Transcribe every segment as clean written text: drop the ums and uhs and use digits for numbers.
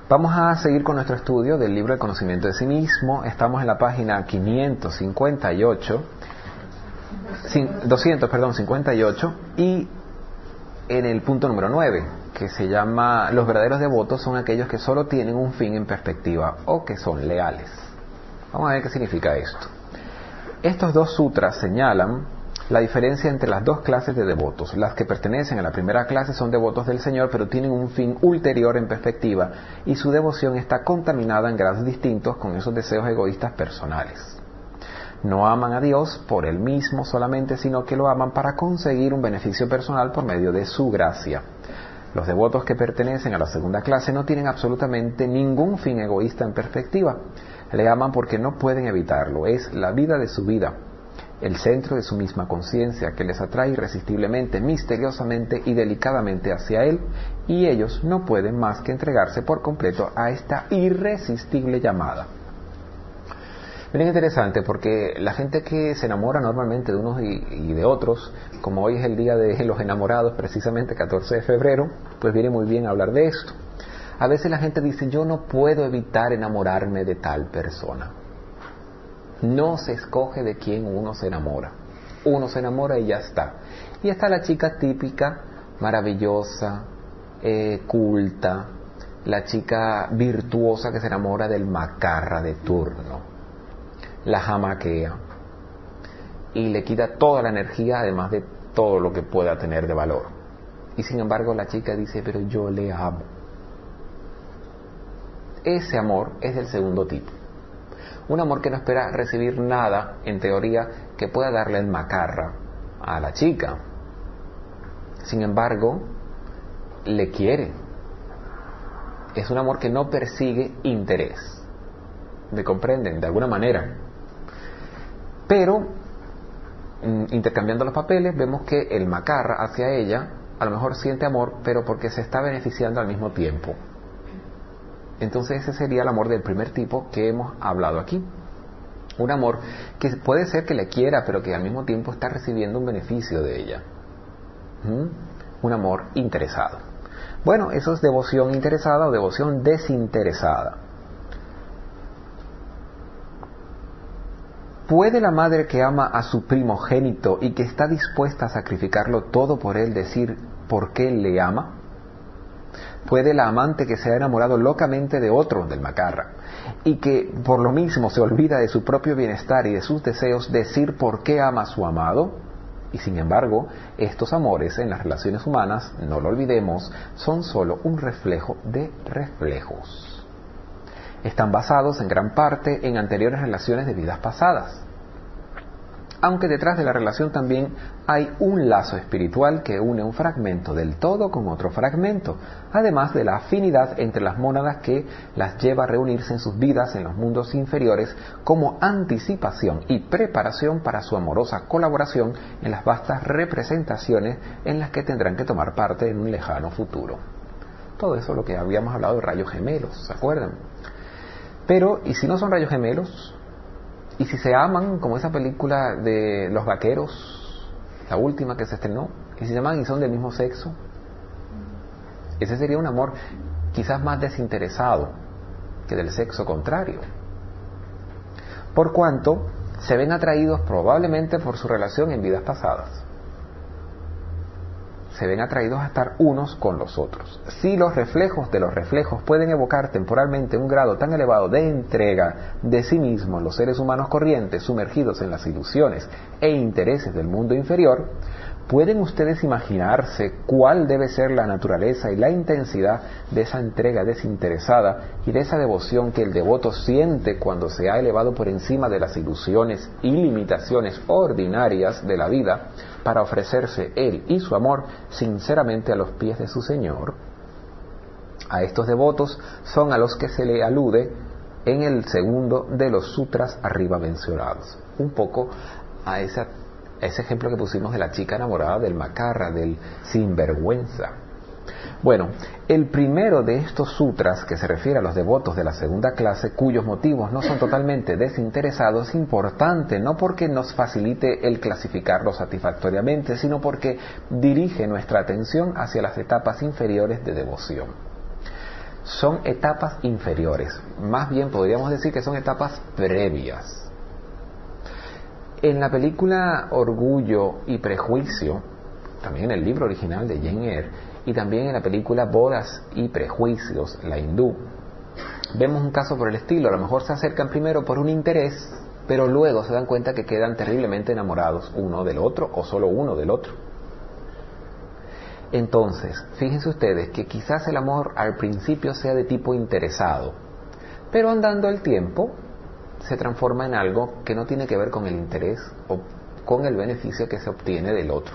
Vamos a seguir con nuestro estudio del libro El conocimiento de sí mismo. Estamos en la página 258 y en el punto número 9, que se llama los verdaderos devotos son aquellos que solo tienen un fin en perspectiva o que son leales. Vamos a ver qué significa esto. Estos dos sutras señalan la diferencia entre las dos clases de devotos. Las que pertenecen a la primera clase son devotos del Señor, pero tienen un fin ulterior en perspectiva y su devoción está contaminada en grados distintos con esos deseos egoístas personales. No aman a Dios por Él mismo solamente, sino que lo aman para conseguir un beneficio personal por medio de su gracia. Los devotos que pertenecen a la segunda clase no tienen absolutamente ningún fin egoísta en perspectiva. Le aman porque no pueden evitarlo. Es la vida de su vida, el centro de su misma conciencia, que les atrae irresistiblemente, misteriosamente y delicadamente hacia Él, y ellos no pueden más que entregarse por completo a esta irresistible llamada. Bien interesante, porque la gente que se enamora normalmente de unos y de otros, como hoy es el día de los enamorados, precisamente 14 de febrero, pues viene muy bien hablar de esto. A veces la gente dice, yo no puedo evitar enamorarme de tal persona. No se escoge de quién uno se enamora. Uno se enamora y ya está. Y está la chica típica, maravillosa, culta, la chica virtuosa que se enamora del macarra de turno. La jamaquea y le quita toda la energía, además de todo lo que pueda tener de valor. Y sin embargo la chica dice, pero yo le amo. Ese amor es del segundo tipo. Un amor que no espera recibir nada, en teoría, que pueda darle el macarra a la chica. Sin embargo, le quiere. Es un amor que no persigue interés. ¿Me comprenden? De alguna manera. Pero, intercambiando los papeles, vemos que el macarra hacia ella, a lo mejor siente amor, pero porque se está beneficiando al mismo tiempo. Entonces ese sería el amor del primer tipo que hemos hablado aquí. Un amor que puede ser que le quiera, pero que al mismo tiempo está recibiendo un beneficio de ella. Un amor interesado. Bueno, eso es devoción interesada o devoción desinteresada. ¿Puede la madre que ama a su primogénito y que está dispuesta a sacrificarlo todo por él decir por qué le ama? ¿Puede la amante que se ha enamorado locamente de otro, del macarra, y que por lo mismo se olvida de su propio bienestar y de sus deseos decir por qué ama a su amado? Y sin embargo, estos amores en las relaciones humanas, no lo olvidemos, son solo un reflejo de reflejos. Están basados en gran parte en anteriores relaciones de vidas pasadas. Aunque detrás de la relación también hay un lazo espiritual que une un fragmento del todo con otro fragmento, además de la afinidad entre las mónadas que las lleva a reunirse en sus vidas en los mundos inferiores como anticipación y preparación para su amorosa colaboración en las vastas representaciones en las que tendrán que tomar parte en un lejano futuro. Todo eso es lo que habíamos hablado de rayos gemelos, ¿se acuerdan? Pero, ¿y si no son rayos gemelos? ¿Y si se aman, como esa película de los vaqueros, la última que se estrenó? ¿Y si se aman y son del mismo sexo? Ese sería un amor quizás más desinteresado que del sexo contrario. Por cuanto se ven atraídos probablemente por su relación en vidas pasadas. Se ven atraídos a estar unos con los otros. Si los reflejos de los reflejos pueden evocar temporalmente un grado tan elevado de entrega de sí mismos los seres humanos corrientes sumergidos en las ilusiones e intereses del mundo inferior, ¿pueden ustedes imaginarse cuál debe ser la naturaleza y la intensidad de esa entrega desinteresada y de esa devoción que el devoto siente cuando se ha elevado por encima de las ilusiones y limitaciones ordinarias de la vida para ofrecerse él y su amor sinceramente a los pies de su Señor? A estos devotos son a los que se le alude en el segundo de los sutras arriba mencionados. Un poco a ese ejemplo que pusimos de la chica enamorada del macarra, del sinvergüenza. Bueno, el primero de estos sutras, que se refiere a los devotos de la segunda clase, cuyos motivos no son totalmente desinteresados, es importante no porque nos facilite el clasificarlos satisfactoriamente, sino porque dirige nuestra atención hacia las etapas inferiores de devoción. son etapas inferiores. Más bien podríamos decir que son etapas previas. En la película Orgullo y Prejuicio, también en el libro original de Jane Eyre, y también en la película Bodas y Prejuicios, la hindú, vemos un caso por el estilo. A lo mejor se acercan primero por un interés, pero luego se dan cuenta que quedan terriblemente enamorados uno del otro o solo uno del otro. Entonces, fíjense ustedes que quizás el amor al principio sea de tipo interesado, pero andando el tiempo se transforma en algo que no tiene que ver con el interés o con el beneficio que se obtiene del otro.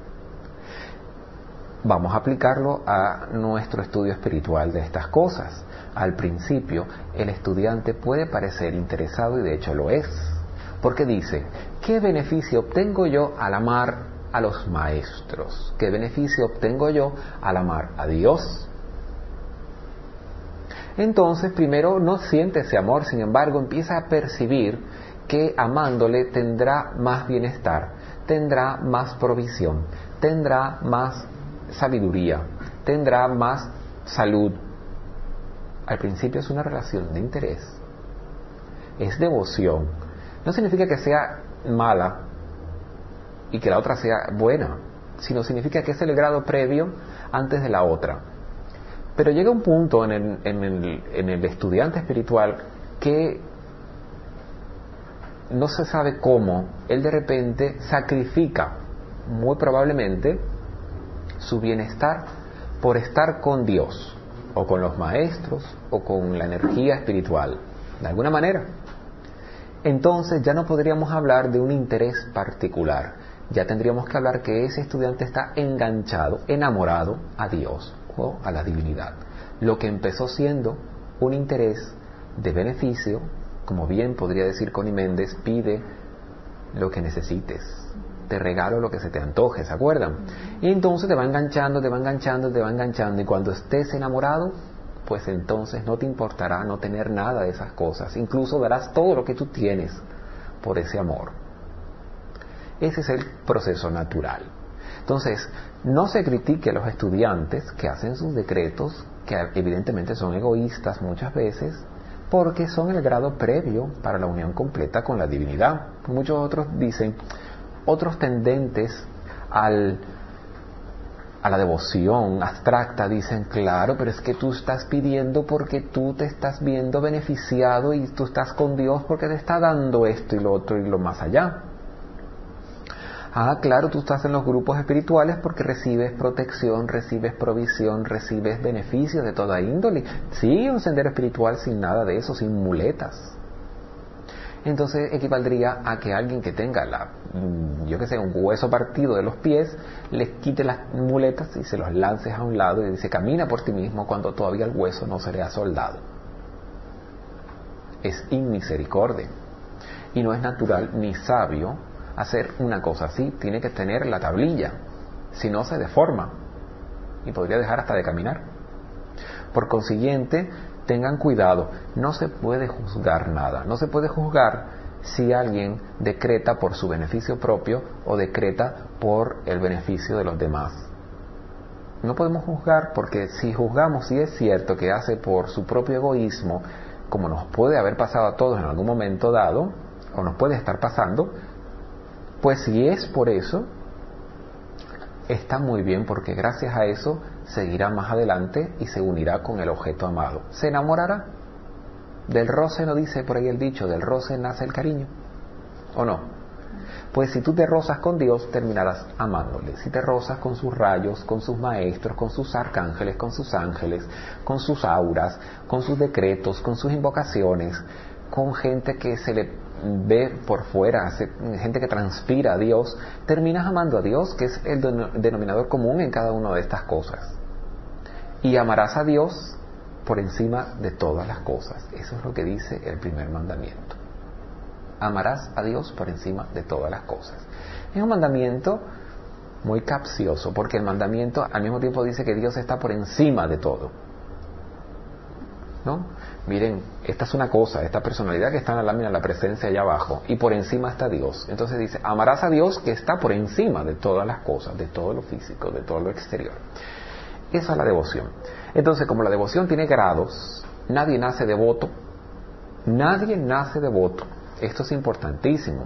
Vamos a aplicarlo a nuestro estudio espiritual de estas cosas. Al principio, el estudiante puede parecer interesado y de hecho lo es, porque dice, ¿qué beneficio obtengo yo al amar a los maestros? ¿Qué beneficio obtengo yo al amar a Dios? Entonces, primero no siente ese amor, sin embargo, empieza a percibir que amándole tendrá más bienestar, tendrá más provisión, tendrá más sabiduría, tendrá más salud. Al principio es una relación de interés, es devoción. No significa que sea mala y que la otra sea buena, sino significa que es el grado previo antes de la otra. Pero llega un punto en el estudiante espiritual que no se sabe cómo, él de repente sacrifica, muy probablemente, su bienestar por estar con Dios, o con los maestros, o con la energía espiritual, de alguna manera. Entonces ya no podríamos hablar de un interés particular, ya tendríamos que hablar que ese estudiante está enganchado, enamorado a Dios o a la divinidad. Lo que empezó siendo un interés de beneficio, como bien podría decir Connie Méndez, pide lo que necesites, te regalo lo que se te antoje, ¿se acuerdan? Y entonces te va enganchando, te va enganchando, te va enganchando, y cuando estés enamorado, pues entonces no te importará no tener nada de esas cosas, incluso darás todo lo que tú tienes por ese amor. Ese es el proceso natural. Entonces, no se critique a los estudiantes que hacen sus decretos, que evidentemente son egoístas muchas veces, porque son el grado previo para la unión completa con la divinidad. Muchos otros dicen, otros tendentes a la devoción abstracta dicen, claro, pero es que tú estás pidiendo porque tú te estás viendo beneficiado y tú estás con Dios porque te está dando esto y lo otro y lo más allá. Ah, claro, tú estás en los grupos espirituales porque recibes protección, recibes provisión, recibes beneficios de toda índole. Sí, un sendero espiritual sin nada de eso, sin muletas. Entonces equivaldría a que alguien que tenga un hueso partido de los pies, les quite las muletas y se los lances a un lado y dice, camina por ti mismo cuando todavía el hueso no se le ha soldado. Es inmisericordia. Y no es natural ni sabio hacer una cosa así. Tiene que tener la tablilla, si no se deforma y podría dejar hasta de caminar. Por consiguiente, tengan cuidado, no se puede juzgar nada, no se puede juzgar si alguien decreta por su beneficio propio o decreta por el beneficio de los demás. No podemos juzgar, porque si juzgamos, si es cierto que hace por su propio egoísmo, como nos puede haber pasado a todos en algún momento dado, o nos puede estar pasando, pues si es por eso, está muy bien, porque gracias a eso seguirá más adelante y se unirá con el objeto amado. Se enamorará. Del roce, no dice por ahí el dicho, del roce nace el cariño, ¿o no? Pues si tú te rozas con Dios, terminarás amándole. Si te rozas con sus rayos, con sus maestros, con sus arcángeles, con sus ángeles, con sus auras, con sus decretos, con sus invocaciones, con gente que se le ve por fuera, gente que transpira a Dios, terminas amando a Dios, que es el denominador común en cada una de estas cosas. Y amarás a Dios por encima de todas las cosas. Eso es lo que dice el primer mandamiento. Amarás a Dios por encima de todas las cosas. Es un mandamiento muy capcioso, porque el mandamiento al mismo tiempo dice que Dios está por encima de todo, ¿no? Miren, esta es una cosa, esta personalidad que está en la lámina, la presencia allá abajo, y por encima está Dios. Entonces dice, amarás a Dios que está por encima de todas las cosas, de todo lo físico, de todo lo exterior. Esa es la devoción. Entonces, como la devoción tiene grados, nadie nace devoto. Nadie nace devoto. Esto es importantísimo.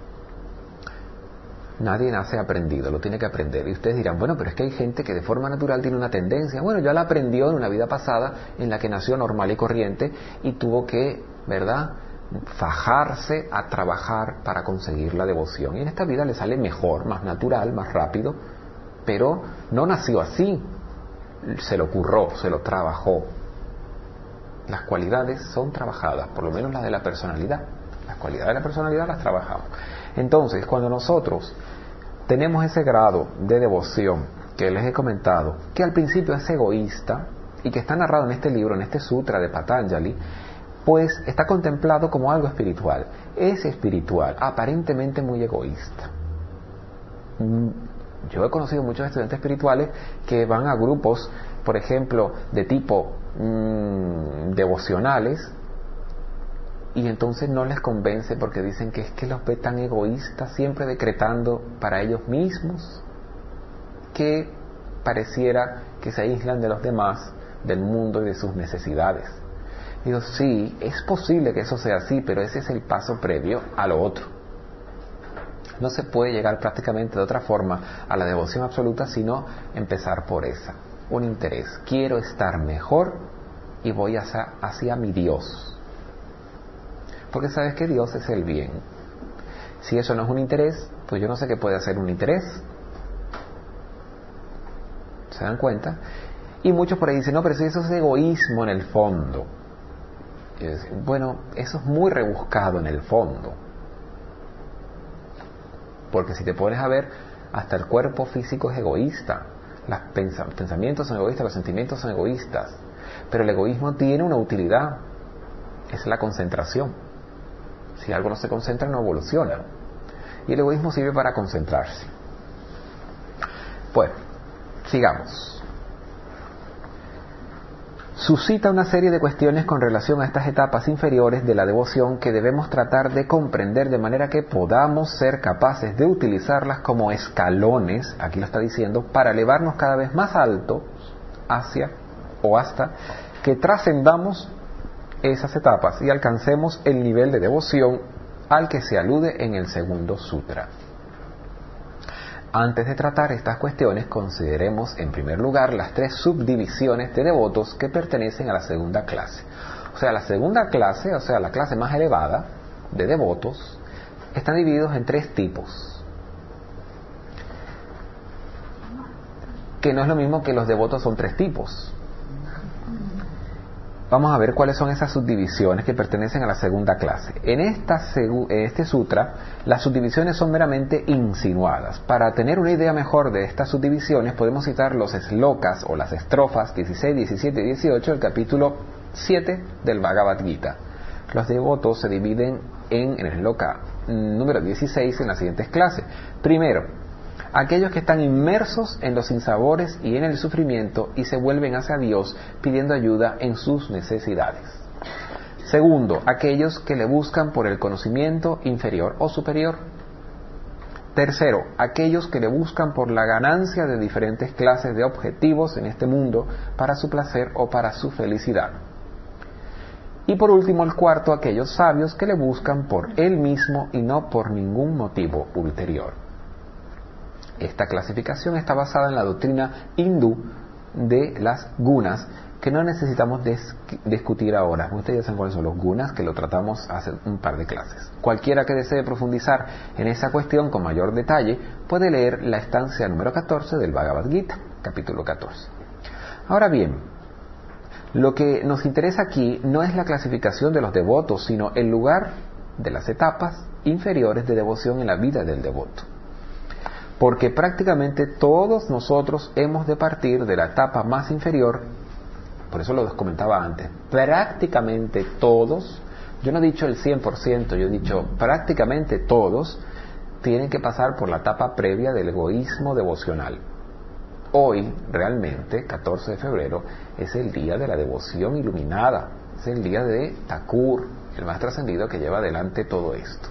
Nadie nace aprendido, lo tiene que aprender. Y ustedes dirán, bueno, pero es que hay gente que de forma natural tiene una tendencia. Bueno, ya la aprendió en una vida pasada en la que nació normal y corriente y tuvo que, ¿verdad?, fajarse a trabajar para conseguir la devoción. Y en esta vida le sale mejor, más natural, más rápido, pero no nació así. Se lo curró, se lo trabajó. Las cualidades son trabajadas, por lo menos las de la personalidad. Las cualidades de la personalidad las trabajamos. Entonces, cuando nosotros tenemos ese grado de devoción que les he comentado, que al principio es egoísta y que está narrado en este libro, en este sutra de Patanjali, pues está contemplado como algo espiritual. Es espiritual, aparentemente muy egoísta. Yo he conocido muchos estudiantes espirituales que van a grupos, por ejemplo, de tipo devocionales, y entonces no les convence porque dicen que es que los ve tan egoístas, siempre decretando para ellos mismos, que pareciera que se aíslan de los demás, del mundo y de sus necesidades. Digo, sí, es posible que eso sea así, pero ese es el paso previo a lo otro. No se puede llegar prácticamente de otra forma a la devoción absoluta sino empezar por esa, un interés. Quiero estar mejor y voy hacia mi Dios. Porque sabes que Dios es el bien. Si eso no es un interés, pues yo no sé qué puede hacer un interés. ¿Se dan cuenta? Y muchos por ahí dicen, no, pero si eso es egoísmo en el fondo. Y yo decía, bueno, eso es muy rebuscado en el fondo. Porque si te pones a ver, hasta el cuerpo físico es egoísta. Los pensamientos son egoístas, los sentimientos son egoístas. Pero el egoísmo tiene una utilidad. Es la concentración. Si algo no se concentra, no evoluciona. Y el egoísmo sirve para concentrarse. Bueno, sigamos. Suscita una serie de cuestiones con relación a estas etapas inferiores de la devoción que debemos tratar de comprender de manera que podamos ser capaces de utilizarlas como escalones, aquí lo está diciendo, para elevarnos cada vez más alto hacia o hasta que trascendamos esas etapas y alcancemos el nivel de devoción al que se alude en el segundo sutra. Antes de tratar estas cuestiones, consideremos en primer lugar las tres subdivisiones de devotos que pertenecen a la segunda clase. O sea, la segunda clase, o sea, la clase más elevada de devotos, están divididos en tres tipos. Que no es lo mismo que los devotos son tres tipos. Vamos a ver cuáles son esas subdivisiones que pertenecen a la segunda clase. En este sutra, las subdivisiones son meramente insinuadas. Para tener una idea mejor de estas subdivisiones, podemos citar los slokas o las estrofas 16, 17 y 18 del capítulo 7 del Bhagavad Gita. Los devotos se dividen en el sloka número 16 en las siguientes clases. Primero, aquellos que están inmersos en los sinsabores y en el sufrimiento y se vuelven hacia Dios pidiendo ayuda en sus necesidades. Segundo, aquellos que le buscan por el conocimiento inferior o superior. Tercero, aquellos que le buscan por la ganancia de diferentes clases de objetivos en este mundo para su placer o para su felicidad. Y por último, el cuarto, aquellos sabios que le buscan por él mismo y no por ningún motivo ulterior. Esta clasificación está basada en la doctrina hindú de las gunas, que no necesitamos discutir ahora. Ustedes ya saben cuáles son los gunas, que lo tratamos hace un par de clases. Cualquiera que desee profundizar en esa cuestión con mayor detalle puede leer la estancia número 14 del Bhagavad Gita, capítulo 14. Ahora bien, lo que nos interesa aquí no es la clasificación de los devotos, sino el lugar de las etapas inferiores de devoción en la vida del devoto. Porque prácticamente todos nosotros hemos de partir de la etapa más inferior, por eso lo comentaba antes, prácticamente todos, yo no he dicho el 100%, yo he dicho prácticamente todos, tienen que pasar por la etapa previa del egoísmo devocional. Hoy, realmente, 14 de febrero, es el día de la devoción iluminada, es el día de Thakur, el más trascendido que lleva adelante todo esto.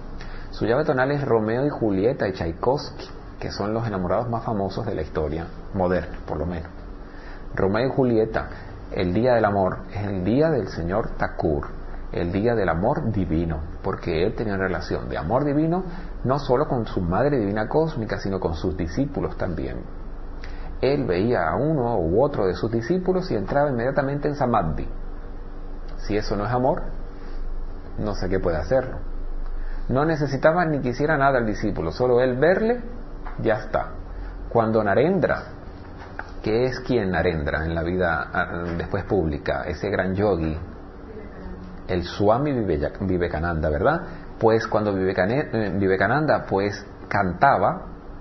Su llave tonal es Romeo y Julieta y Tchaikovsky, que son los enamorados más famosos de la historia modernos, por lo menos. Romeo y Julieta, el día del amor, es el día del señor Thakur, el día del amor divino, porque él tenía una relación de amor divino no solo con su madre divina cósmica, sino con sus discípulos también. Él veía a uno u otro de sus discípulos y entraba inmediatamente en Samadhi. Si eso no es amor, no sé qué puede hacerlo. No necesitaba ni quisiera nada al discípulo, solo él verle, ya está. Cuando Narendra, que es quien Narendra en la vida después pública, ese gran yogi, el Swami Vivekananda, ¿verdad? Pues cuando Vivekananda pues cantaba,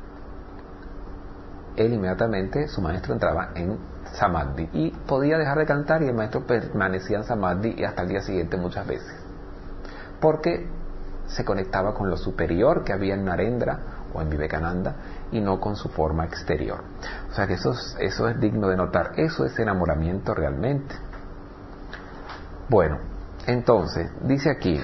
él inmediatamente, su maestro entraba en Samadhi y podía dejar de cantar y el maestro permanecía en Samadhi y hasta el día siguiente muchas veces, porque se conectaba con lo superior que había en Narendra o en Vivekananda y no con su forma exterior. O sea que eso es digno de notar. Eso es enamoramiento realmente. Bueno, entonces dice aquí,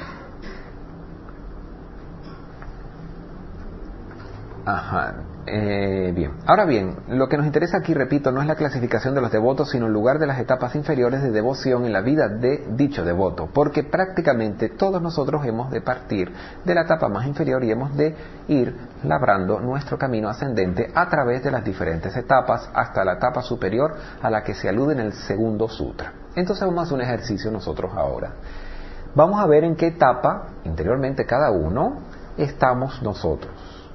bien. Ahora bien, lo que nos interesa aquí, repito, no es la clasificación de los devotos, sino el lugar de las etapas inferiores de devoción en la vida de dicho devoto, porque prácticamente todos nosotros hemos de partir de la etapa más inferior y hemos de ir labrando nuestro camino ascendente a través de las diferentes etapas hasta la etapa superior a la que se alude en el segundo sutra. Entonces vamos a hacer un ejercicio nosotros ahora. Vamos a ver en qué etapa, interiormente cada uno, estamos nosotros.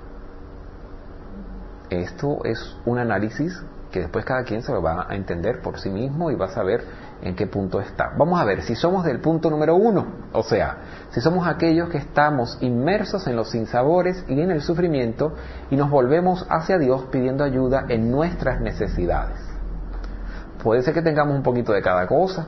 Esto es un análisis que después cada quien se lo va a entender por sí mismo y va a saber en qué punto está. Vamos a ver si somos del punto número 1, o sea, si somos aquellos que estamos inmersos en los sinsabores y en el sufrimiento y nos volvemos hacia Dios pidiendo ayuda en nuestras necesidades. Puede ser que tengamos un poquito de cada cosa,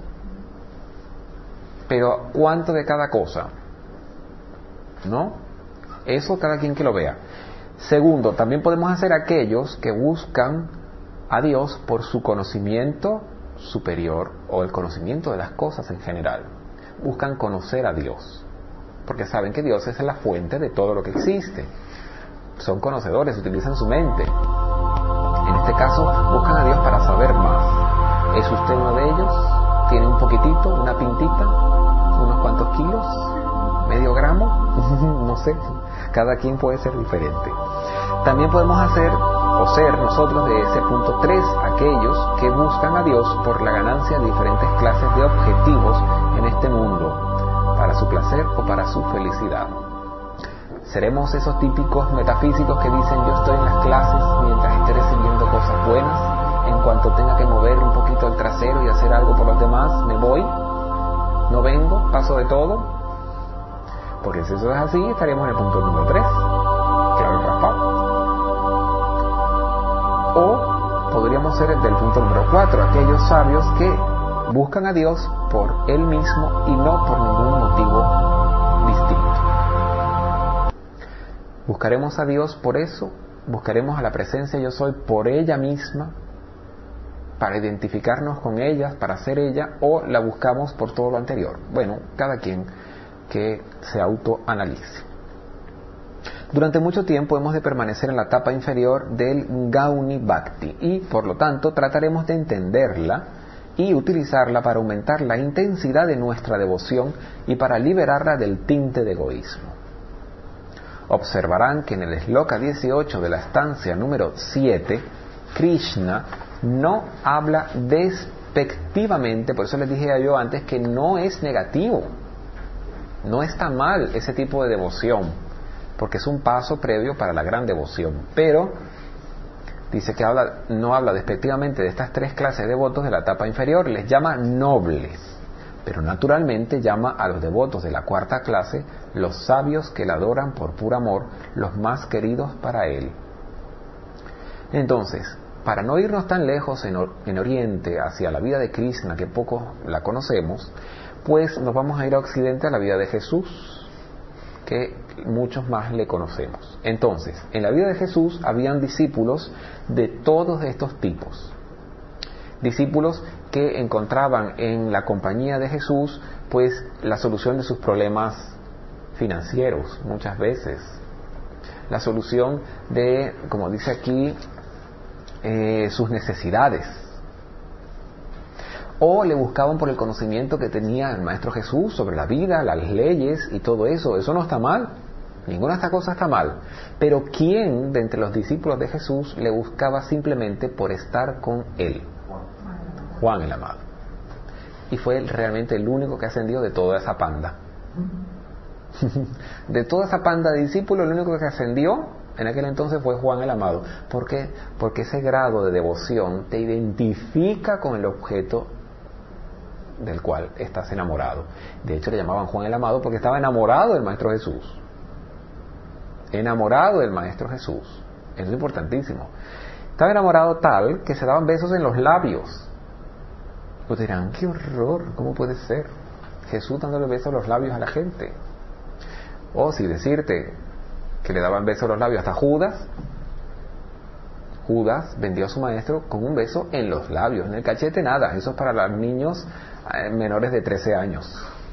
pero ¿cuánto de cada cosa? ¿No? Eso cada quien que lo vea. Segundo, también podemos hacer aquellos que buscan a Dios por su conocimiento superior o el conocimiento de las cosas en general. Buscan conocer a Dios, porque saben que Dios es la fuente de todo lo que existe. Son conocedores, utilizan su mente. En este caso, buscan a Dios para saber más. ¿Es usted uno de ellos? ¿Tiene un poquitito, una pintita, unos cuantos kilos, medio gramo? No sé. Cada quien puede ser diferente. También podemos hacer o ser nosotros de ese punto 3 aquellos que buscan a Dios por la ganancia de diferentes clases de objetivos en este mundo, para su placer o para su felicidad. Seremos esos típicos metafísicos que dicen: yo estoy en las clases mientras esté recibiendo cosas buenas, en cuanto tenga que mover un poquito el trasero y hacer algo por los demás, me voy, no vengo, paso de todo. Porque si eso es así, estaríamos en el punto número 3, que es el raspado. O podríamos ser del punto número 4, aquellos sabios que buscan a Dios por Él mismo y no por ningún motivo distinto. Buscaremos a Dios por eso, buscaremos a la presencia yo soy por ella misma, para identificarnos con ella, para ser ella, o la buscamos por todo lo anterior. Bueno, cada quien que se autoanalice. Durante mucho tiempo hemos de permanecer en la etapa inferior del Gauni Bhakti y por lo tanto trataremos de entenderla y utilizarla para aumentar la intensidad de nuestra devoción y para liberarla del tinte de egoísmo. Observarán que en el Shloka 18 de la estancia número 7, Krishna no habla despectivamente, por eso les dije yo antes que no es negativo. No está mal ese tipo de devoción, porque es un paso previo para la gran devoción. Pero dice que no habla despectivamente de estas 3 clases de devotos de la etapa inferior, les llama nobles, pero naturalmente llama a los devotos de la 4ª clase los sabios que la adoran por puro amor, los más queridos para él. Entonces, para no irnos tan lejos en Oriente hacia la vida de Krishna, que pocos la conocemos, pues nos vamos a ir a Occidente a la vida de Jesús, que muchos más le conocemos. Entonces, en la vida de Jesús habían discípulos de todos estos tipos. Discípulos que encontraban en la compañía de Jesús, pues, la solución de sus problemas financieros, muchas veces. La solución de, como dice aquí, sus necesidades. O le buscaban por el conocimiento que tenía el Maestro Jesús sobre la vida, las leyes y todo eso. Eso no está mal. Ninguna de estas cosas está mal. Pero ¿quién de entre los discípulos de Jesús le buscaba simplemente por estar con él? Juan el Amado. Y fue realmente el único que ascendió de toda esa panda. De toda esa panda de discípulos, el único que ascendió en aquel entonces fue Juan el Amado. ¿Por qué? Porque ese grado de devoción te identifica con el objeto del cual estás enamorado. De hecho le llamaban Juan el Amado porque estaba enamorado del Maestro Jesús. Enamorado del Maestro Jesús. Eso es importantísimo. Estaba enamorado tal que se daban besos en los labios. Pues dirán, qué horror, ¿cómo puede ser? Jesús dándole besos en los labios a la gente. O si decirte que le daban besos en los labios hasta Judas. Judas vendió a su maestro con un beso en los labios, en el cachete nada. Eso es para los niños menores de 13 años.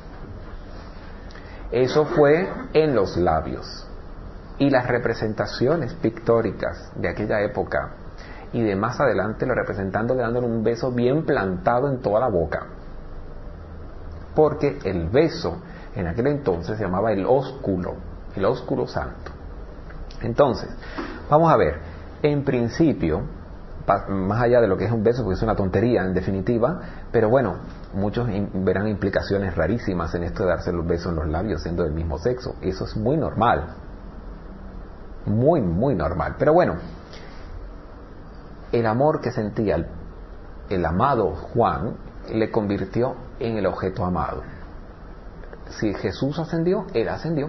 Eso fue en los labios. Y las representaciones pictóricas de aquella época y de más adelante, lo representándole dándole un beso bien plantado en toda la boca. Porque el beso en aquel entonces se llamaba el ósculo santo. Entonces, vamos a ver, en principio, más allá de lo que es un beso, porque es una tontería en definitiva, pero bueno, muchos verán implicaciones rarísimas en esto de darse los besos en los labios siendo del mismo sexo. Eso es muy normal. Muy, muy normal. Pero bueno, el amor que sentía el amado Juan le convirtió en el objeto amado. Si Jesús ascendió, él ascendió.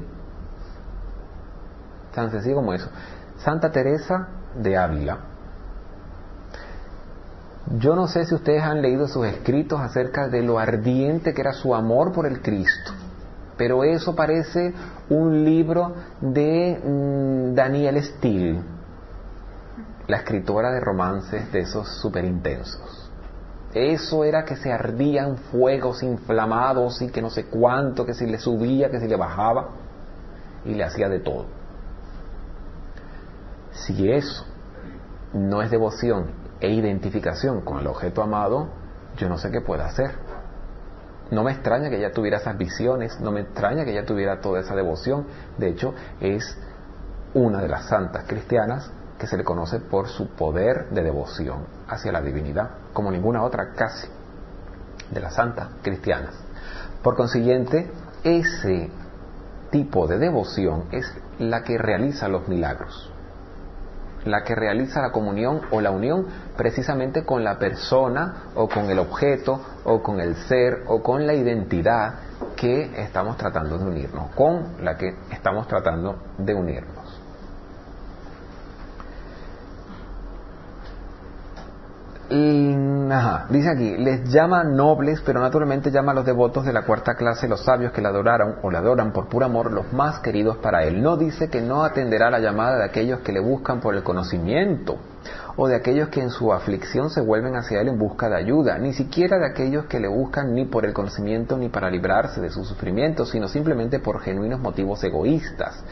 Tan sencillo como eso. Santa Teresa de Ávila. Yo no sé si ustedes han leído sus escritos acerca de lo ardiente que era su amor por el Cristo. Pero eso parece un libro de Danielle Steele, la escritora de romances de esos súper intensos. Eso era que se ardían fuegos inflamados y que no sé cuánto, que si le subía, que si le bajaba, y le hacía de todo. Si eso no es devoción e identificación con el objeto amado, yo no sé qué puede hacer. No me extraña que ella tuviera esas visiones, no me extraña que ella tuviera toda esa devoción. De hecho, es una de las santas cristianas que se le conoce por su poder de devoción hacia la divinidad, como ninguna otra casi de las santas cristianas. Por consiguiente, ese tipo de devoción es la que realiza los milagros, la que realiza la comunión o la unión precisamente con la persona o con el objeto o con el ser o con la identidad que estamos tratando de unirnos, con la que estamos tratando de unirnos. Dice aquí, les llama nobles, pero naturalmente llama a los devotos de la cuarta clase, los sabios que la adoraron o la adoran por puro amor, los más queridos para él. No dice que no atenderá la llamada de aquellos que le buscan por el conocimiento, o de aquellos que en su aflicción se vuelven hacia él en busca de ayuda, ni siquiera de aquellos que le buscan ni por el conocimiento ni para librarse de sus sufrimientos, sino simplemente por genuinos motivos egoístas.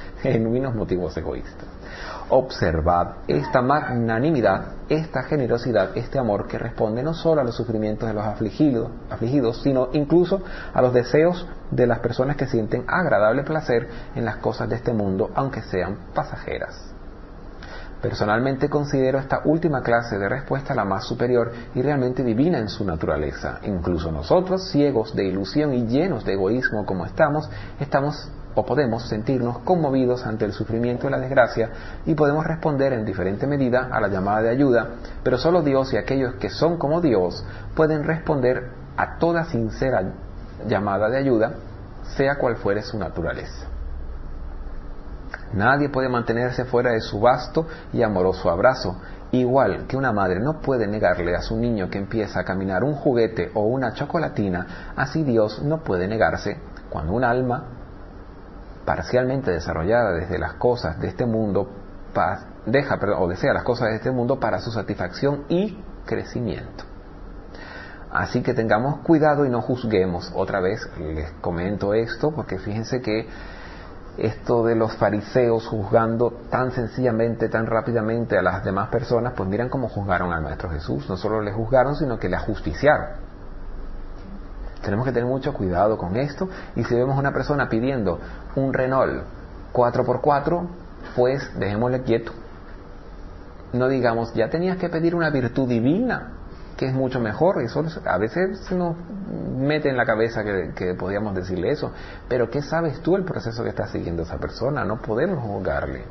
Observad esta magnanimidad, esta generosidad, este amor que responde no solo a los sufrimientos de los afligidos, sino incluso a los deseos de las personas que sienten agradable placer en las cosas de este mundo, aunque sean pasajeras. Personalmente considero esta última clase de respuesta la más superior y realmente divina en su naturaleza. Incluso nosotros, ciegos de ilusión y llenos de egoísmo como estamos o podemos sentirnos conmovidos ante el sufrimiento y la desgracia y podemos responder en diferente medida a la llamada de ayuda, pero solo Dios y aquellos que son como Dios pueden responder a toda sincera llamada de ayuda, sea cual fuere su naturaleza. Nadie puede mantenerse fuera de su vasto y amoroso abrazo, igual que una madre no puede negarle a su niño que empieza a caminar un juguete o una chocolatina, así Dios no puede negarse cuando un alma parcialmente desarrollada desde las cosas de este mundo desea las cosas de este mundo para su satisfacción y crecimiento. Así que tengamos cuidado y no juzguemos. Otra vez les comento esto porque fíjense que esto de los fariseos juzgando tan sencillamente, tan rápidamente a las demás personas, pues miran cómo juzgaron al Maestro Jesús. No solo le juzgaron, sino que le ajusticiaron. Tenemos que tener mucho cuidado con esto, y si vemos a una persona pidiendo un Renault 4x4, pues dejémosle quieto. No digamos, ya tenías que pedir una virtud divina, que es mucho mejor. Eso a veces se nos mete en la cabeza que podíamos decirle eso, pero ¿qué sabes tú el proceso que está siguiendo esa persona? No podemos juzgarle.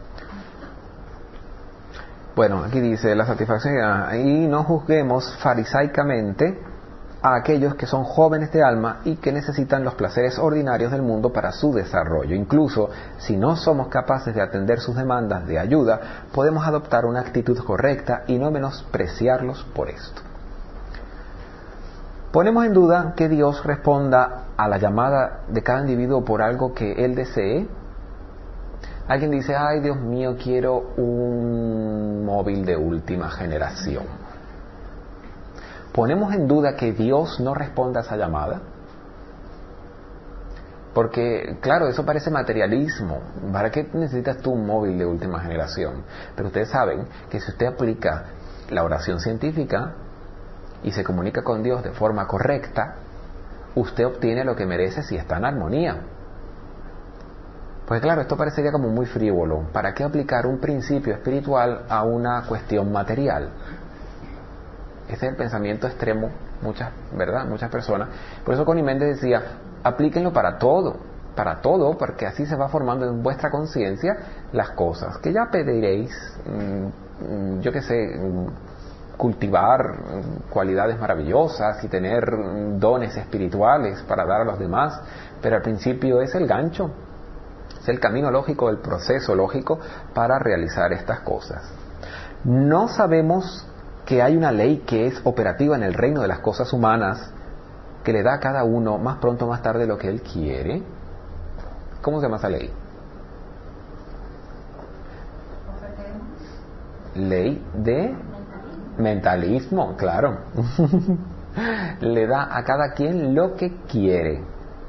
Bueno, aquí dice la satisfacción, y no juzguemos farisaicamente a aquellos que son jóvenes de alma y que necesitan los placeres ordinarios del mundo para su desarrollo. Incluso si no somos capaces de atender sus demandas de ayuda, podemos adoptar una actitud correcta y no menospreciarlos por esto. ¿Ponemos en duda que Dios responda a la llamada de cada individuo por algo que Él desee? Alguien dice, ay Dios mío, quiero un móvil de última generación. ¿Ponemos en duda que Dios no responda a esa llamada? Porque, claro, eso parece materialismo. ¿Para qué necesitas tú un móvil de última generación? Pero ustedes saben que si usted aplica la oración científica y se comunica con Dios de forma correcta, usted obtiene lo que merece si está en armonía. Pues claro, esto parecería como muy frívolo. ¿Para qué aplicar un principio espiritual a una cuestión material? Ese es el pensamiento extremo, muchas personas. Por eso Connie Méndez decía, aplíquenlo para todo, porque así se va formando en vuestra conciencia las cosas. Que ya pediréis, yo qué sé, cultivar cualidades maravillosas y tener dones espirituales para dar a los demás, pero al principio es el gancho, es el camino lógico, el proceso lógico para realizar estas cosas. No sabemos que hay una ley que es operativa en el reino de las cosas humanas, que le da a cada uno más pronto o más tarde lo que él quiere. ¿Cómo se llama esa ley? Ley de mentalismo, claro. Le da a cada quien lo que quiere,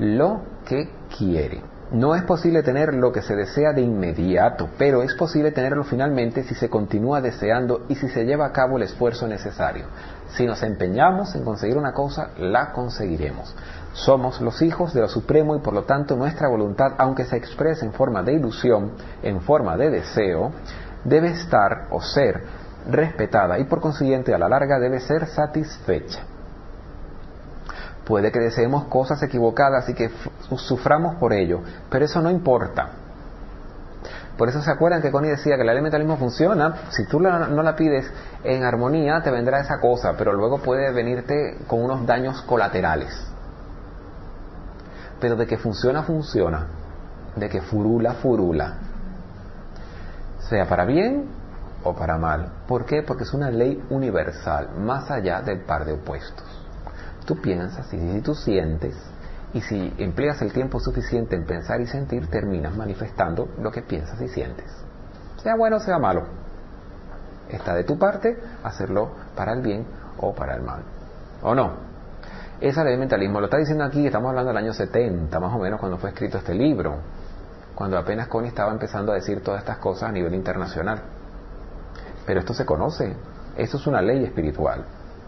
No es posible tener lo que se desea de inmediato, pero es posible tenerlo finalmente si se continúa deseando y si se lleva a cabo el esfuerzo necesario. Si nos empeñamos en conseguir una cosa, la conseguiremos. Somos los hijos de lo Supremo y por lo tanto nuestra voluntad, aunque se exprese en forma de ilusión, en forma de deseo, debe estar o ser respetada y por consiguiente a la larga debe ser satisfecha. Puede que deseemos cosas equivocadas y que suframos por ello, pero eso no importa. Por eso se acuerdan que Connie decía que la ley del mentalismo funciona. Si tú no la pides en armonía, te vendrá esa cosa, pero luego puede venirte con unos daños colaterales. Pero de que funciona, funciona. De que furula, furula. Sea para bien o para mal. ¿Por qué? Porque es una ley universal, más allá del par de opuestos. Tú piensas y si tú sientes, y si empleas el tiempo suficiente en pensar y sentir, terminas manifestando lo que piensas y sientes. Sea bueno o sea malo. Está de tu parte hacerlo para el bien o para el mal. ¿O no? Esa ley del mentalismo lo está diciendo aquí, estamos hablando del año 70, más o menos, cuando fue escrito este libro. Cuando apenas Connie estaba empezando a decir todas estas cosas a nivel internacional. Pero esto se conoce. Esto es una ley espiritual.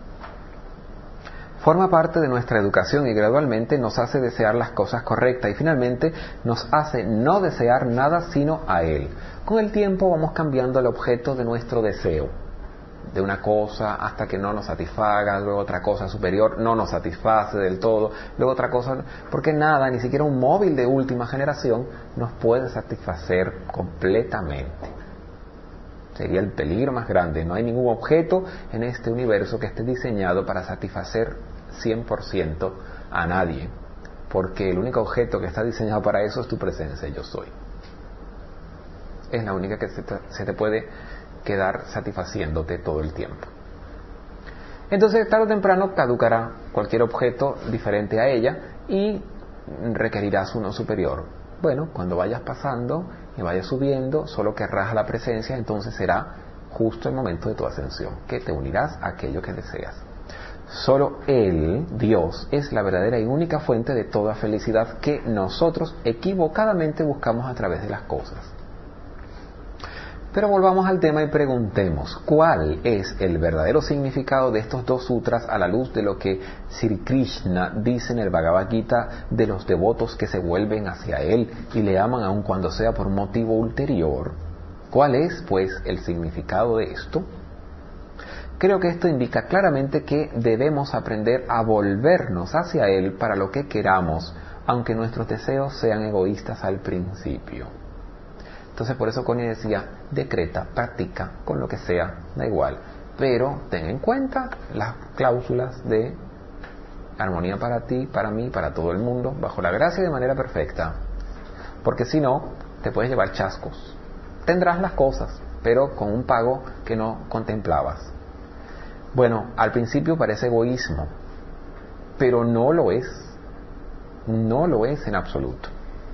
Forma parte de nuestra educación y gradualmente nos hace desear las cosas correctas y finalmente nos hace no desear nada sino a Él. Con el tiempo vamos cambiando el objeto de nuestro deseo, de una cosa hasta que no nos satisfaga, luego otra cosa superior no nos satisface del todo, luego otra cosa, porque nada, ni siquiera un móvil de última generación nos puede satisfacer completamente. Sería el peligro más grande. No hay ningún objeto en este universo que esté diseñado para satisfacer 100% a nadie, porque el único objeto que está diseñado para eso es tu presencia, yo soy. Es la única que se te puede quedar satisfaciéndote todo el tiempo. Entonces, tarde o temprano caducará cualquier objeto diferente a ella y requerirás uno superior. Bueno, cuando vayas pasando y vayas subiendo, solo querrás la presencia, entonces será justo el momento de tu ascensión, que te unirás a aquello que deseas. Solo Él, Dios, es la verdadera y única fuente de toda felicidad que nosotros equivocadamente buscamos a través de las cosas. Pero volvamos al tema y preguntemos, ¿cuál es el verdadero significado de estos dos sutras a la luz de lo que Sri Krishna dice en el Bhagavad Gita de los devotos que se vuelven hacia Él y le aman aun cuando sea por motivo ulterior? ¿Cuál es, pues, el significado de esto? Creo que esto indica claramente que debemos aprender a volvernos hacia Él para lo que queramos, aunque nuestros deseos sean egoístas al principio. Entonces por eso Connie decía, decreta, practica, con lo que sea, da igual, pero ten en cuenta las cláusulas de armonía para ti, para mí, para todo el mundo, bajo la gracia y de manera perfecta, porque si no, te puedes llevar chascos. Tendrás las cosas, pero con un pago que no contemplabas. Bueno, al principio parece egoísmo, pero no lo es en absoluto.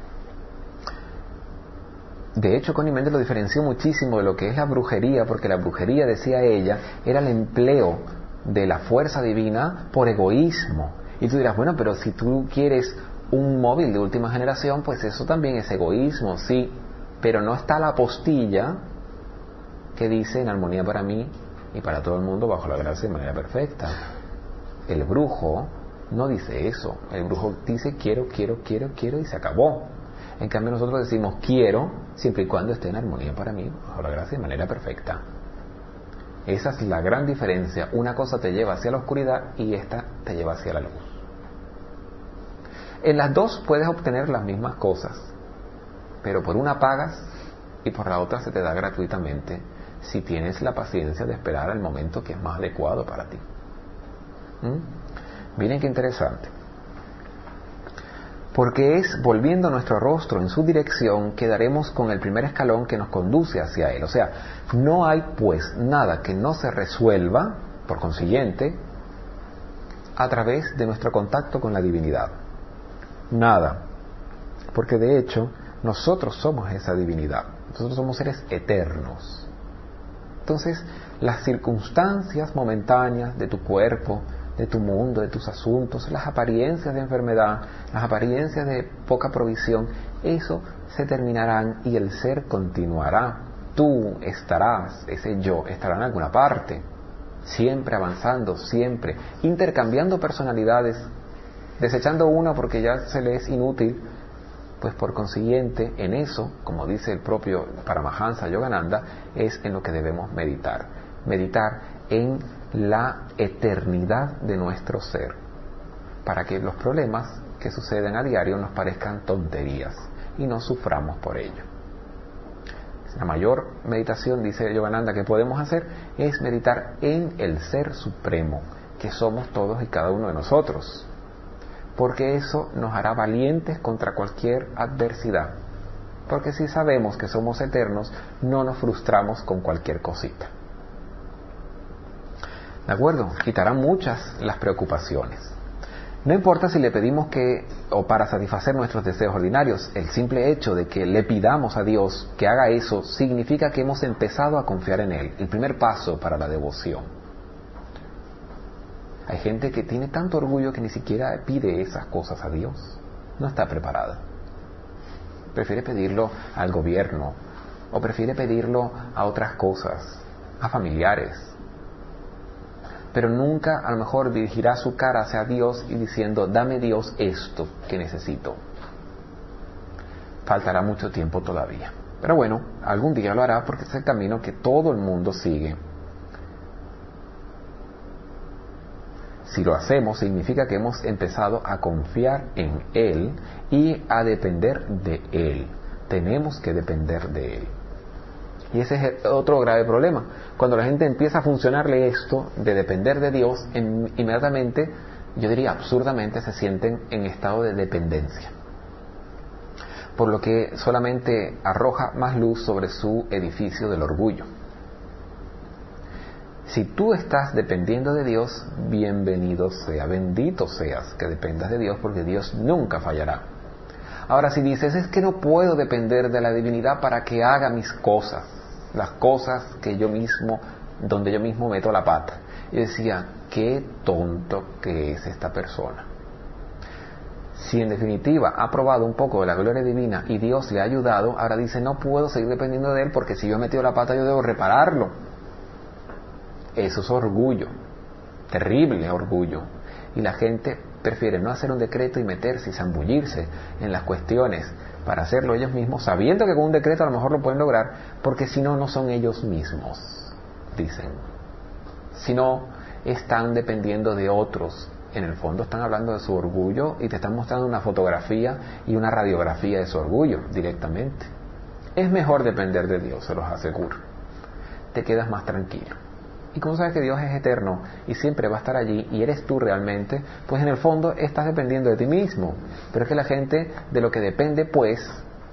De hecho, Connie Méndez lo diferenció muchísimo de lo que es la brujería, porque la brujería, decía ella, era el empleo de la fuerza divina por egoísmo. Y tú dirás, bueno, pero si tú quieres un móvil de última generación, pues eso también es egoísmo, sí, pero no está la apostilla que dice en armonía para mí y para todo el mundo bajo la gracia de manera perfecta. El brujo no dice eso, el brujo dice quiero y se acabó. En cambio nosotros decimos quiero siempre y cuando esté en armonía para mí, bajo la gracia de manera perfecta. Esa es la gran diferencia. Una cosa te lleva hacia la oscuridad y esta te lleva hacia la luz. En las dos puedes obtener las mismas cosas, pero por una pagas y por la otra se te da gratuitamente si tienes la paciencia de esperar al momento que es más adecuado para ti. Miren qué interesante. Porque es volviendo nuestro rostro en su dirección que daremos con el primer escalón que nos conduce hacia Él. O sea, no hay pues nada que no se resuelva, por consiguiente, a través de nuestro contacto con la divinidad. Nada. Porque de hecho, nosotros somos esa divinidad. Nosotros somos seres eternos. Entonces, las circunstancias momentáneas de tu cuerpo, de tu mundo, de tus asuntos, las apariencias de enfermedad, las apariencias de poca provisión, eso se terminarán y el ser continuará. Tú estarás, ese yo, estará en alguna parte, siempre avanzando, siempre, intercambiando personalidades, desechando una porque ya se le es inútil, pues por consiguiente, en eso, como dice el propio Paramahansa Yogananda, es en lo que debemos meditar. Meditar en la eternidad de nuestro ser, para que los problemas que suceden a diario nos parezcan tonterías y no suframos por ello. La mayor meditación, dice Yogananda, que podemos hacer es meditar en el Ser Supremo, que somos todos y cada uno de nosotros, porque eso nos hará valientes contra cualquier adversidad, porque si sabemos que somos eternos, no nos frustramos con cualquier cosita. ¿De acuerdo? Quitará muchas las preocupaciones. No importa si le pedimos que, o para satisfacer nuestros deseos ordinarios, el simple hecho de que le pidamos a Dios que haga eso significa que hemos empezado a confiar en Él, el primer paso para la devoción. Hay gente que tiene tanto orgullo que ni siquiera pide esas cosas a Dios. No está preparada. Prefiere pedirlo al gobierno, o prefiere pedirlo a otras cosas, a familiares. Pero nunca a lo mejor dirigirá su cara hacia Dios y diciendo, dame Dios esto que necesito. Faltará mucho tiempo todavía. Pero bueno, algún día lo hará porque es el camino que todo el mundo sigue. Si lo hacemos, significa que hemos empezado a confiar en Él y a depender de Él. Tenemos que depender de Él. Y ese es otro grave problema. Cuando la gente empieza a funcionarle esto de depender de Dios, inmediatamente, yo diría absurdamente, se sienten en estado de dependencia. Por lo que solamente arroja más luz sobre su edificio del orgullo. Si tú estás dependiendo de Dios, bienvenido sea, bendito seas que dependas de Dios, porque Dios nunca fallará. Ahora, si dices, es que no puedo depender de la divinidad para que haga mis cosas, las cosas que yo mismo, donde yo mismo meto la pata. Y decía, qué tonto que es esta persona. Si en definitiva ha probado un poco de la gloria divina y Dios le ha ayudado, ahora dice, no puedo seguir dependiendo de Él porque si yo he metido la pata yo debo repararlo. Eso es orgullo, terrible orgullo. Y la gente prefiere no hacer un decreto y meterse y zambullirse en las cuestiones para hacerlo ellos mismos, sabiendo que con un decreto a lo mejor lo pueden lograr, porque si no, no son ellos mismos, dicen. Si no, están dependiendo de otros. En el fondo están hablando de su orgullo y te están mostrando una fotografía y una radiografía de su orgullo directamente. Es mejor depender de Dios, se los aseguro. Te quedas más tranquilo. Y como sabes que Dios es eterno y siempre va a estar allí y eres tú realmente, pues en el fondo estás dependiendo de ti mismo. Pero es que la gente de lo que depende pues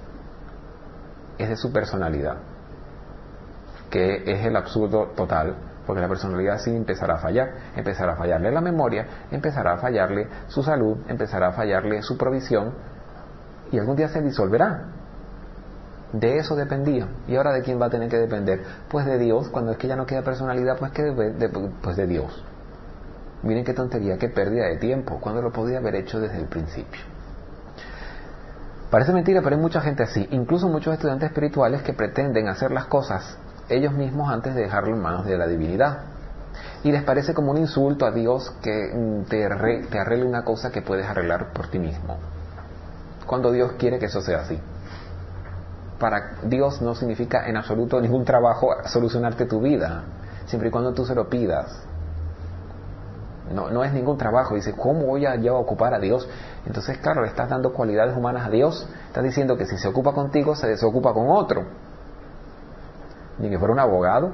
es de su personalidad, que es el absurdo total. Porque la personalidad sí empezará a fallar, empezará a fallarle la memoria, empezará a fallarle su salud, empezará a fallarle su provisión y algún día se disolverá. De eso dependía. ¿Y ahora de quién va a tener que depender? Pues de Dios. Cuando es que ya no queda personalidad, pues de Dios. Miren qué tontería, qué pérdida de tiempo, cuando lo podía haber hecho desde el principio. Parece mentira, pero hay mucha gente así, incluso muchos estudiantes espirituales que pretenden hacer las cosas ellos mismos antes de dejarlo en manos de la divinidad. Y les parece como un insulto a Dios que te arregle una cosa que puedes arreglar por ti mismo, cuando Dios quiere que eso sea así. Para Dios no significa en absoluto ningún trabajo solucionarte tu vida, siempre y cuando tú se lo pidas. No es ningún trabajo. Dice, ¿cómo voy a yo ocupar a Dios? Entonces, claro, le estás dando cualidades humanas a Dios. Estás diciendo que si se ocupa contigo, se desocupa con otro. Ni que fuera un abogado.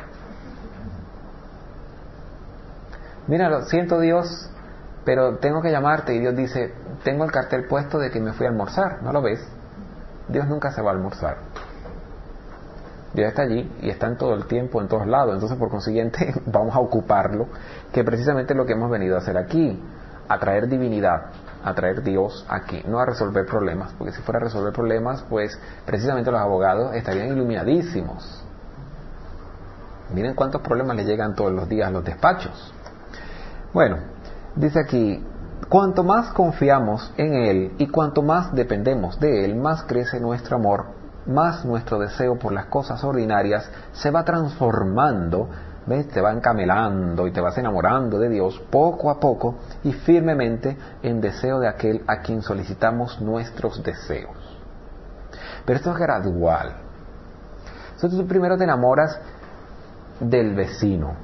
Mira, lo siento Dios, pero tengo que llamarte. Y Dios dice, tengo el cartel puesto de que me fui a almorzar. ¿No lo ves? Dios nunca se va a almorzar. Dios está allí y está en todo el tiempo, en todos lados. Entonces, por consiguiente, vamos a ocuparlo, que precisamente es lo que hemos venido a hacer aquí, a traer divinidad, a traer Dios aquí, no a resolver problemas, porque si fuera a resolver problemas, pues precisamente los abogados estarían iluminadísimos. Miren cuántos problemas le llegan todos los días a los despachos. Bueno, dice aquí, cuanto más confiamos en Él y cuanto más dependemos de Él, más crece nuestro amor, más nuestro deseo por las cosas ordinarias se va transformando, ¿ves? Te va encamelando y te vas enamorando de Dios poco a poco y firmemente en deseo de aquel a quien solicitamos nuestros deseos. Pero esto es gradual. Entonces tú primero te enamoras del vecino.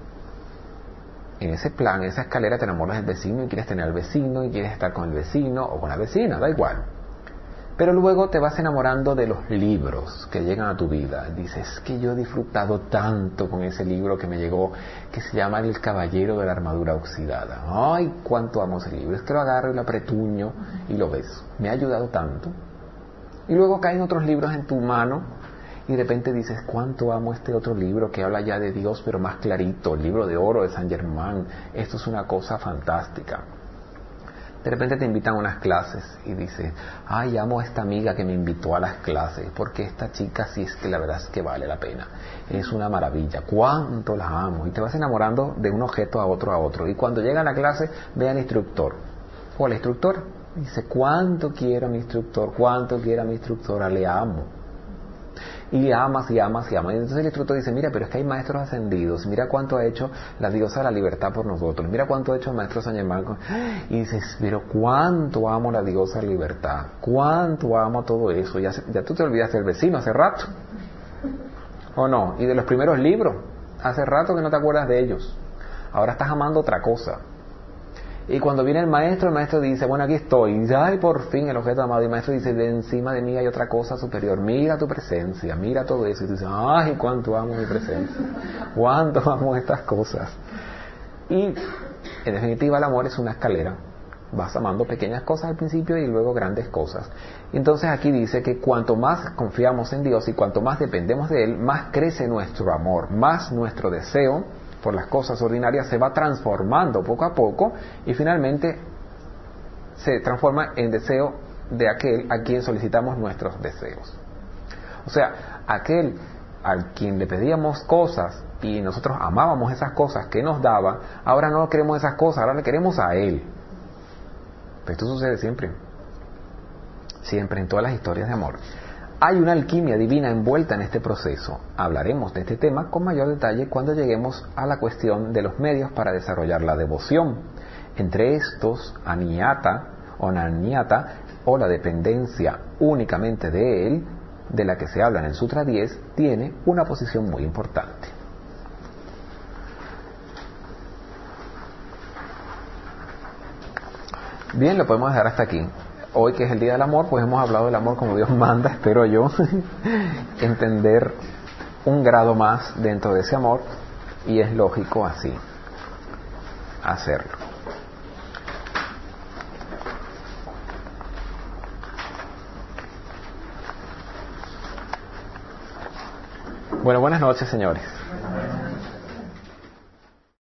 En ese plan, en esa escalera te enamoras del vecino y quieres tener al vecino y quieres estar con el vecino o con la vecina, da igual. Pero luego te vas enamorando de los libros que llegan a tu vida. Dices, que yo he disfrutado tanto con ese libro que me llegó, que se llama El Caballero de la Armadura Oxidada. Ay, cuánto amo ese libro. Es que lo agarro y lo apretuño y lo beso. Me ha ayudado tanto. Y luego caen otros libros en tu mano y de repente dices, cuánto amo este otro libro que habla ya de Dios, pero más clarito, el libro de oro de San Germán. Esto es una cosa fantástica. De repente te invitan a unas clases y dices, ay, amo a esta amiga que me invitó a las clases, porque esta chica sí es que la verdad es que vale la pena. Es una maravilla, cuánto la amo. Y te vas enamorando de un objeto a otro. Y cuando llega a la clase, ve al instructor o al instructor. Dice, cuánto quiero a mi instructor, cuánto quiero a mi instructora, le amo. Y amas y amas y amas. Y entonces el instructor dice, mira, pero es que hay maestros ascendidos, mira cuánto ha hecho la diosa de la libertad por nosotros, mira cuánto ha hecho el maestro San Germán. Y dices, pero cuánto amo a la diosa de la libertad, cuánto amo todo eso. Ya tú te olvidaste del vecino hace rato, ¿o no? Y de los primeros libros, hace rato que no te acuerdas de ellos. Ahora estás amando otra cosa. Y cuando viene el maestro dice, bueno, aquí estoy. Y dice, ay, por fin el objeto amado. Y el maestro dice, de encima de mí hay otra cosa superior. Mira tu presencia, mira todo eso. Y tú dices, ay, cuánto amo mi presencia. Cuánto amo estas cosas. Y en definitiva el amor es una escalera. Vas amando pequeñas cosas al principio y luego grandes cosas. Y entonces aquí dice que cuanto más confiamos en Dios y cuanto más dependemos de Él, más crece nuestro amor, más nuestro deseo por las cosas ordinarias se va transformando poco a poco y finalmente se transforma en deseo de aquel a quien solicitamos nuestros deseos. O sea, aquel a quien le pedíamos cosas y nosotros amábamos esas cosas que nos daba, ahora no queremos esas cosas, ahora le queremos a Él. Pero esto sucede siempre, siempre en todas las historias de amor. Hay una alquimia divina envuelta en este proceso. Hablaremos de este tema con mayor detalle cuando lleguemos a la cuestión de los medios para desarrollar la devoción. Entre estos, Aniyata o Nanyata, o la dependencia únicamente de Él, de la que se habla en el Sutra 10, tiene una posición muy importante. Bien, lo podemos dejar hasta aquí. Hoy, que es el Día del Amor, pues hemos hablado del amor como Dios manda, espero yo, entender un grado más dentro de ese amor, y es lógico así hacerlo. Bueno, buenas noches, señores.